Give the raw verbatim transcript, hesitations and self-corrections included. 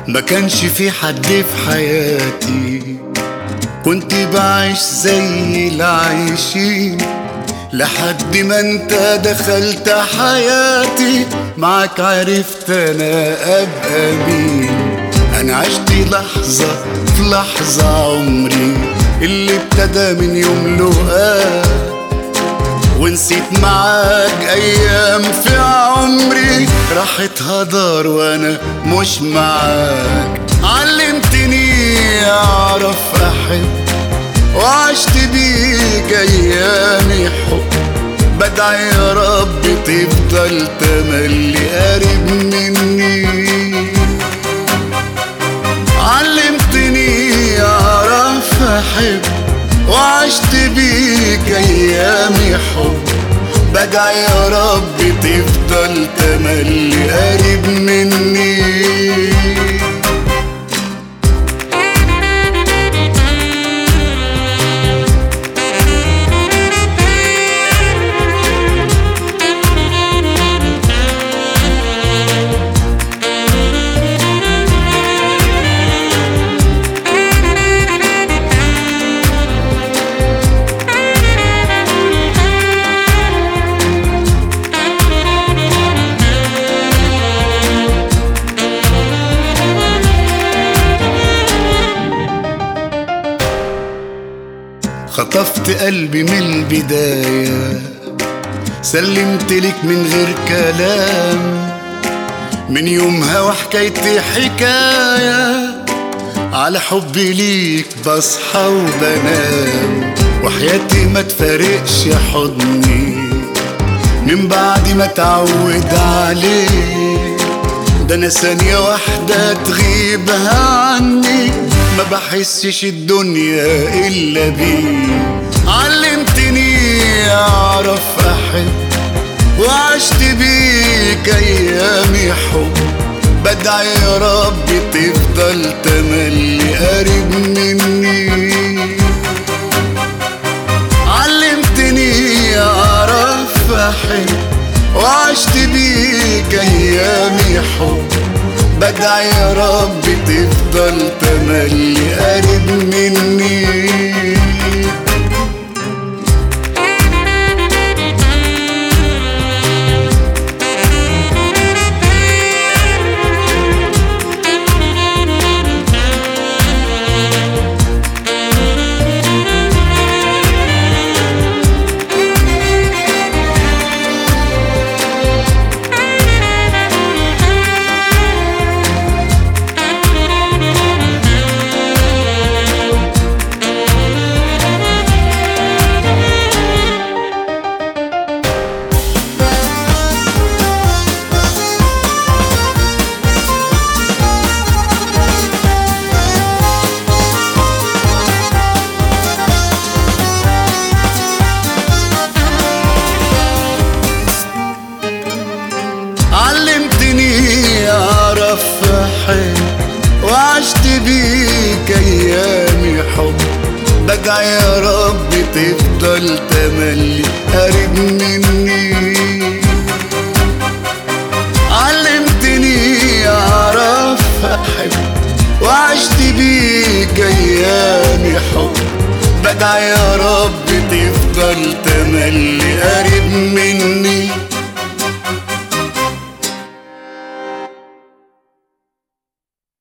ما كانش في حد في حياتي كنت بعيش زي العايشين، لحد ما انت دخلت حياتي، معاك عرفت انا ابقى مين. انا عشت لحظة في لحظة عمري اللي ابتدى من يوم لقاك، ونسيت معاك ايام في عمري راحت هدر وانا مش معاك. علمتني اعرف احب وعشت بيك ايامي حب، بدعي يا رب تفضل تملي قريب مني. علمتني اعرف احب وعشت بيك ايامي حب، بدعي يا رب تفضل تملي قريب مني. خطفت قلبي من البداية، سلمت لك من غير كلام، من يومها وحكايتي حكاية على حبي ليك بصحى وبنام. وحياتي ما تفارقش حضني من بعد ما تعود عليك، ده انا ثانية واحدة تغيبها عني ما بحسش الدنيا إلا بيك. علمتني أعرف أحب وعشت بيك أيامي حب، بدعي يا رب تفضل تملي قريب مني. علمتني أعرف أحب وعشت بيك أيامي حب، بدعي يا رب تفضل تملي قريب مني. علمتني أعرف أحب وعشت بيك أيامي حب، بدعي يا رب تفضل تملي قريب مني. علمتني أعرف أحب وعشت بيك أيامي حب، بدعي يا رب تفضل تملي قريب مني.